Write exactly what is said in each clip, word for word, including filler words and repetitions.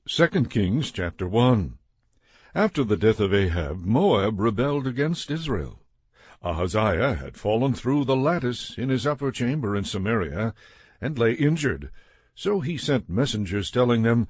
Second Kings chapter one. After the death of Ahab, Moab rebelled against Israel. Ahaziah had fallen through the lattice in his upper chamber in Samaria, and lay injured. So he sent messengers telling them,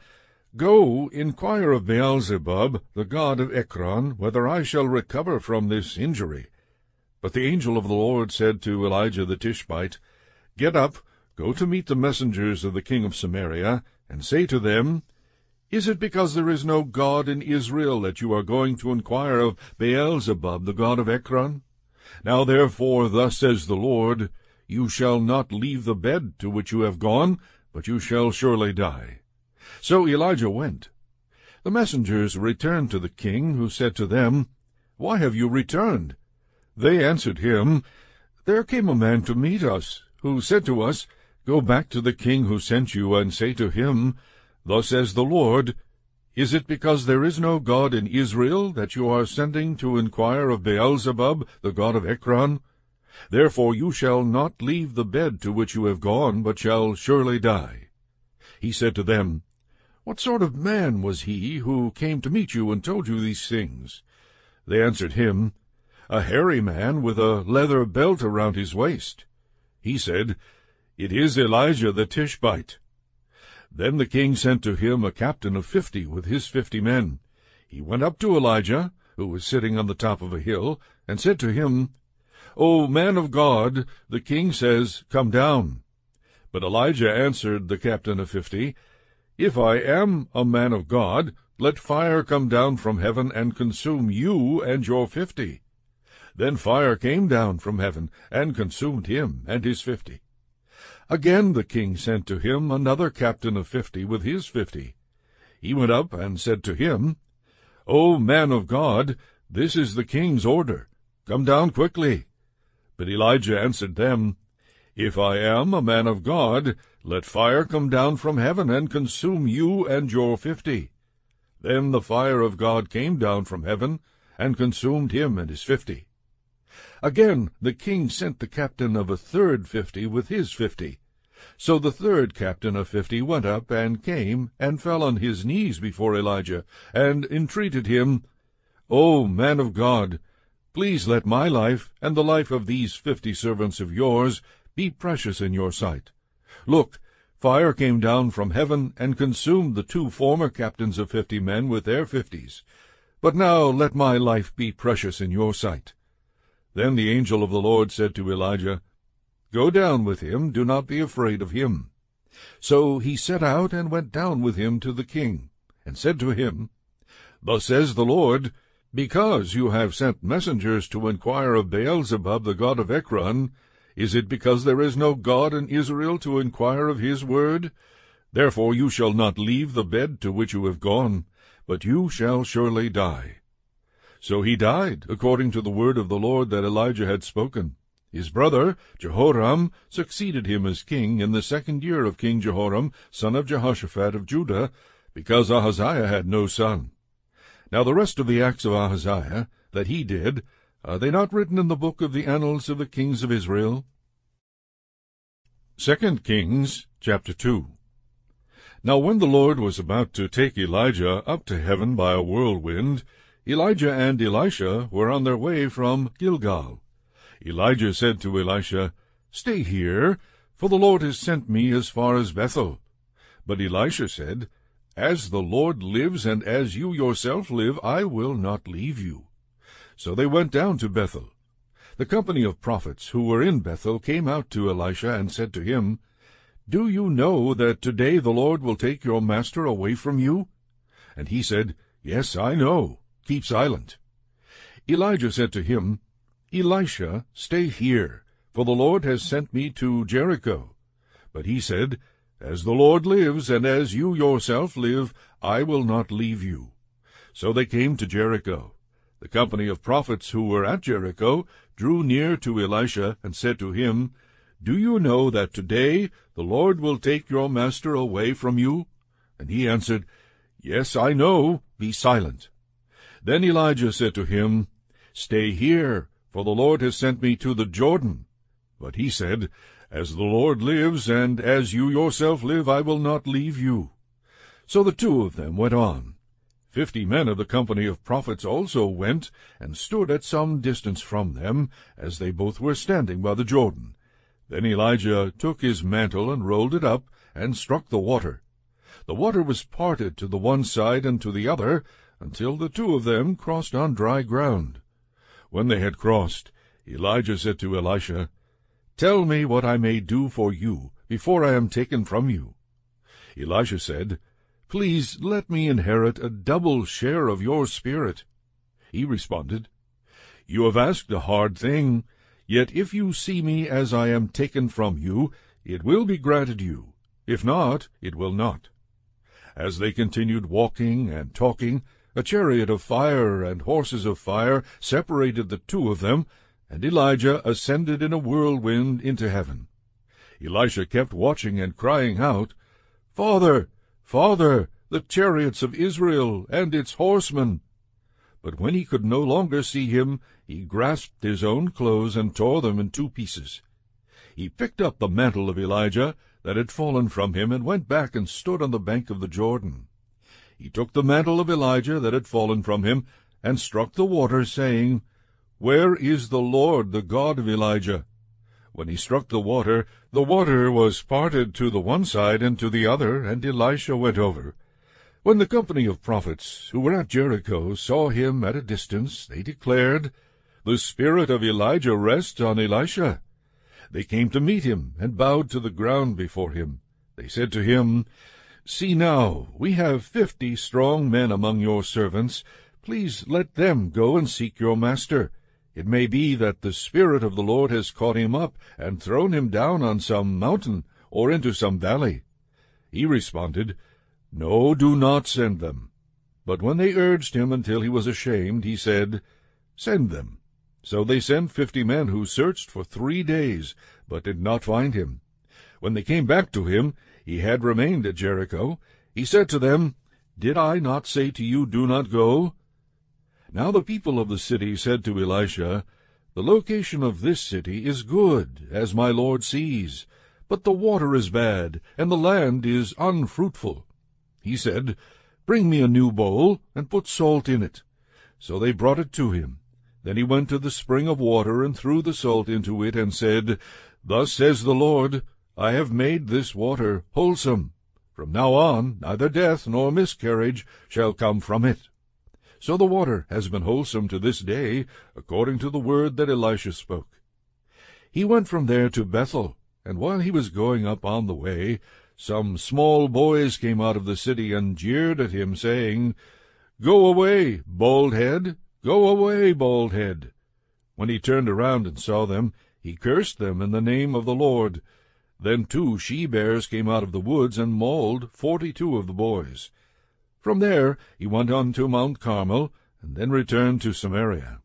Go, inquire of Beelzebub, the god of Ekron, whether I shall recover from this injury. But the angel of the Lord said to Elijah the Tishbite, Get up, go to meet the messengers of the king of Samaria, and say to them, Is it because there is no God in Israel that you are going to inquire of Beelzebub, the god of Ekron? Now therefore thus says the Lord, You shall not leave the bed to which you have gone, but you shall surely die. So Elijah went. The messengers returned to the king, who said to them, Why have you returned? They answered him, There came a man to meet us, who said to us, Go back to the king who sent you, and say to him, Thus says the Lord, Is it because there is no God in Israel that you are sending to inquire of Beelzebub, the god of Ekron? Therefore you shall not leave the bed to which you have gone, but shall surely die. He said to them, What sort of man was he who came to meet you and told you these things? They answered him, A hairy man with a leather belt around his waist. He said, It is Elijah the Tishbite. Then the king sent to him a captain of fifty with his fifty men. He went up to Elijah, who was sitting on the top of a hill, and said to him, O man of God, the king says, Come down. But Elijah answered the captain of fifty, If I am a man of God, let fire come down from heaven and consume you and your fifty. Then fire came down from heaven and consumed him and his fifty. Again the king sent to him another captain of fifty with his fifty. He went up and said to him, O man of God, this is the king's order. Come down quickly. But Elijah answered them, If I am a man of God, let fire come down from heaven and consume you and your fifty. Then the fire of God came down from heaven and consumed him and his fifty. Again the king sent the captain of a third fifty with his fifty. So the third captain of fifty went up and came and fell on his knees before Elijah, and entreated him, O man of God, please let my life and the life of these fifty servants of yours be precious in your sight. Look, fire came down from heaven and consumed the two former captains of fifty men with their fifties. But now let my life be precious in your sight. Then the angel of the Lord said to Elijah, Go down with him, do not be afraid of him. So he set out and went down with him to the king, and said to him, Thus says the Lord, Because you have sent messengers to inquire of Beelzebub, the god of Ekron, is it because there is no God in Israel to inquire of his word? Therefore you shall not leave the bed to which you have gone, but you shall surely die. So he died, according to the word of the Lord that Elijah had spoken. His brother, Jehoram, succeeded him as king in the second year of King Jehoram, son of Jehoshaphat of Judah, because Ahaziah had no son. Now the rest of the acts of Ahaziah, that he did, are they not written in the book of the annals of the kings of Israel? Second Kings chapter two. Now when the Lord was about to take Elijah up to heaven by a whirlwind, Elijah and Elisha were on their way from Gilgal. Elijah said to Elisha, Stay here, for the Lord has sent me as far as Bethel. But Elisha said, As the Lord lives, and as you yourself live, I will not leave you. So they went down to Bethel. The company of prophets who were in Bethel came out to Elisha and said to him, Do you know that today the Lord will take your master away from you? And he said, Yes, I know. Keep silent. Elijah said to him, Elisha, stay here, for the Lord has sent me to Jericho. But he said, As the Lord lives, and as you yourself live, I will not leave you. So they came to Jericho. The company of prophets who were at Jericho drew near to Elisha and said to him, Do you know that today the Lord will take your master away from you? And he answered, Yes, I know. Be silent. Then Elijah said to him, Stay here, for the Lord has sent me to the Jordan. But he said, As the Lord lives, and as you yourself live, I will not leave you. So the two of them went on. Fifty men of the company of prophets also went, and stood at some distance from them, as they both were standing by the Jordan. Then Elijah took his mantle, and rolled it up, and struck the water. The water was parted to the one side and to the other, until the two of them crossed on dry ground. When they had crossed, Elijah said to Elisha, "Tell me what I may do for you, before I am taken from you." Elisha said, "Please let me inherit a double share of your spirit." He responded, "You have asked a hard thing, yet if you see me as I am taken from you, it will be granted you. If not, it will not." As they continued walking and talking, a chariot of fire and horses of fire separated the two of them, and Elijah ascended in a whirlwind into heaven. Elisha kept watching and crying out, "Father, Father, the chariots of Israel and its horsemen!" But when he could no longer see him, he grasped his own clothes and tore them in two pieces. He picked up the mantle of Elijah that had fallen from him, and went back and stood on the bank of the Jordan. He took the mantle of Elijah that had fallen from him, and struck the water, saying, "Where is the Lord, the God of Elijah?" When he struck the water, the water was parted to the one side and to the other, and Elisha went over. When the company of prophets who were at Jericho saw him at a distance, they declared, "The spirit of Elijah rests on Elisha." They came to meet him, and bowed to the ground before him. They said to him, "See now, we have fifty strong men among your servants. Please let them go and seek your master. It may be that the Spirit of the Lord has caught him up, and thrown him down on some mountain, or into some valley." He responded, "No, do not send them." But when they urged him until he was ashamed, he said, "Send them." So they sent fifty men, who searched for three days, but did not find him. When they came back to him, he had remained at Jericho. He said to them, "Did I not say to you, do not go?" Now the people of the city said to Elisha, "The location of this city is good, as my lord sees, but the water is bad, and the land is unfruitful." He said, "Bring me a new bowl, and put salt in it." So they brought it to him. Then he went to the spring of water, and threw the salt into it, and said, "Thus says the Lord, I have made this water wholesome. From now on neither death nor miscarriage shall come from it." So the water has been wholesome to this day, according to the word that Elisha spoke. He went from there to Bethel, and while he was going up on the way, some small boys came out of the city and jeered at him, saying, "Go away, bald head! Go away, bald head!" When he turned around and saw them, he cursed them in the name of the Lord. Then two she-bears came out of the woods and mauled forty-two of the boys. From there he went on to Mount Carmel, and then returned to Samaria.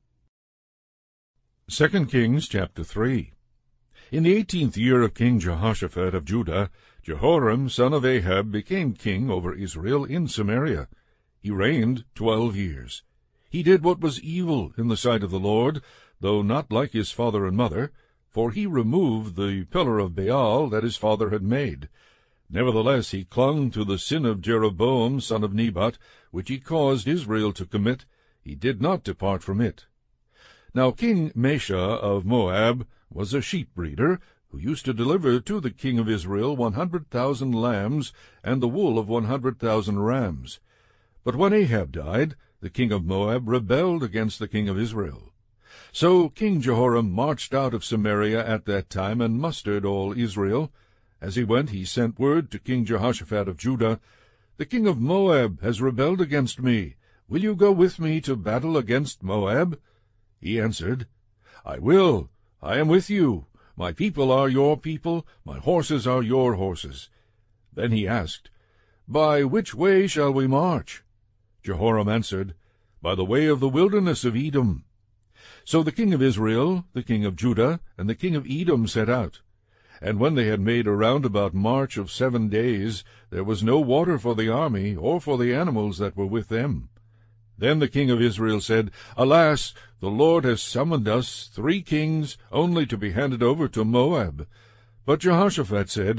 Second Kings chapter three. In the eighteenth year of King Jehoshaphat of Judah, Jehoram son of Ahab became king over Israel in Samaria. He reigned twelve years. He did what was evil in the sight of the Lord, though not like his father and mother, for he removed the pillar of Baal that his father had made. Nevertheless he clung to the sin of Jeroboam son of Nebat, which he caused Israel to commit. He did not depart from it. Now King Mesha of Moab was a sheep-breeder, who used to deliver to the king of Israel one hundred thousand lambs, and the wool of one hundred thousand rams. But when Ahab died, the king of Moab rebelled against the king of Israel. So King Jehoram marched out of Samaria at that time, and mustered all Israel. As he went, he sent word to King Jehoshaphat of Judah, "The king of Moab has rebelled against me. Will you go with me to battle against Moab?" He answered, "I will. I am with you. My people are your people, my horses are your horses." Then he asked, "By which way shall we march?" Jehoram answered, "By the way of the wilderness of Edom." So the king of Israel, the king of Judah, and the king of Edom set out. And when they had made a roundabout march of seven days, there was no water for the army, or for the animals that were with them. Then the king of Israel said, "Alas, the Lord has summoned us, three kings, only to be handed over to Moab." But Jehoshaphat said,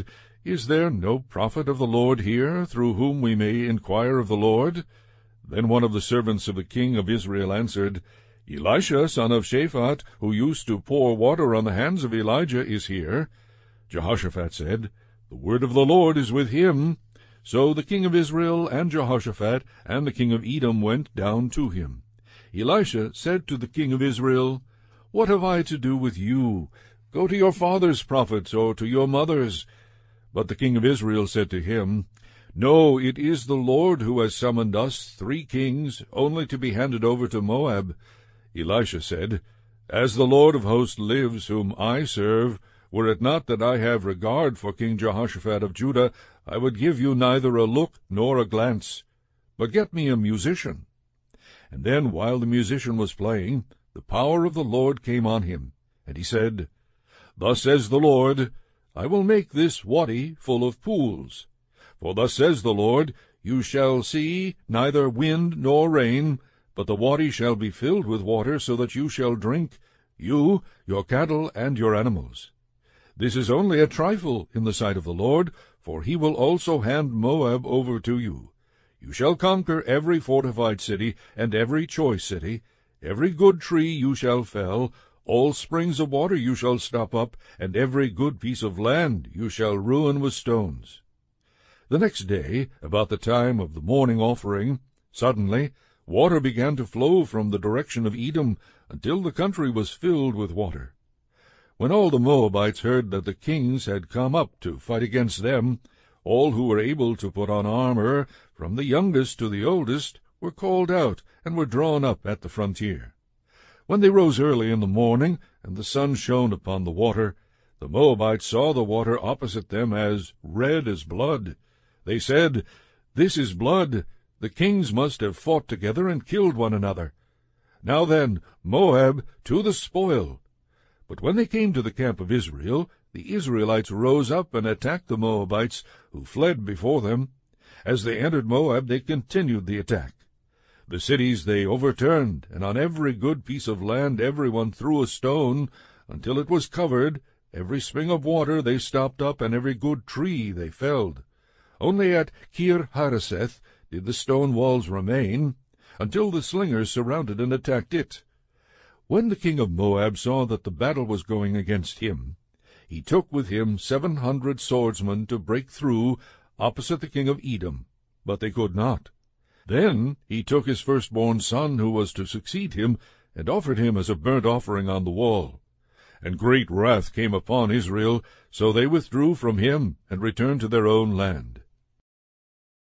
Is there no prophet of the Lord here, through whom we may inquire of the Lord? Then one of the servants of the king of Israel answered, Elisha, son of Shaphat, who used to pour water on the hands of Elijah, is here. Jehoshaphat said, The word of the Lord is with him. So the king of Israel and Jehoshaphat and the king of Edom went down to him. Elisha said to the king of Israel, What have I to do with you? Go to your father's prophets, or to your mother's. But the king of Israel said to him, No, it is the Lord who has summoned us, three kings, only to be handed over to Moab. Elisha said, As the Lord of hosts lives, whom I serve, were it not that I have regard for King Jehoshaphat of Judah, I would give you neither a look nor a glance. But get me a musician. And then, while the musician was playing, the power of the Lord came on him, and he said, Thus says the Lord, I will make this wadi full of pools. For thus says the Lord, You shall see neither wind nor rain, but the wadi shall be filled with water, so that you shall drink, you, your cattle, and your animals. This is only a trifle in the sight of the Lord, for he will also hand Moab over to you. You shall conquer every fortified city, and every choice city. Every good tree you shall fell, all springs of water you shall stop up, and every good piece of land you shall ruin with stones. The next day, about the time of the morning offering, suddenly water began to flow from the direction of Edom, until the country was filled with water. When all the Moabites heard that the kings had come up to fight against them, all who were able to put on armor, from the youngest to the oldest, were called out and were drawn up at the frontier. When they rose early in the morning, and the sun shone upon the water, the Moabites saw the water opposite them as red as blood. They said, This is blood. The kings must have fought together and killed one another. Now then, Moab, to the spoil. But when they came to the camp of Israel, the Israelites rose up and attacked the Moabites, who fled before them. As they entered Moab, they continued the attack. The cities they overturned, and on every good piece of land every one threw a stone, until it was covered. Every spring of water they stopped up, and every good tree they felled. Only at Kir-Hareseth did the stone walls remain, until the slingers surrounded and attacked it. When the king of Moab saw that the battle was going against him, he took with him seven hundred swordsmen to break through opposite the king of Edom, but they could not. Then he took his firstborn son, who was to succeed him, and offered him as a burnt offering on the wall. And great wrath came upon Israel, so they withdrew from him, and returned to their own land.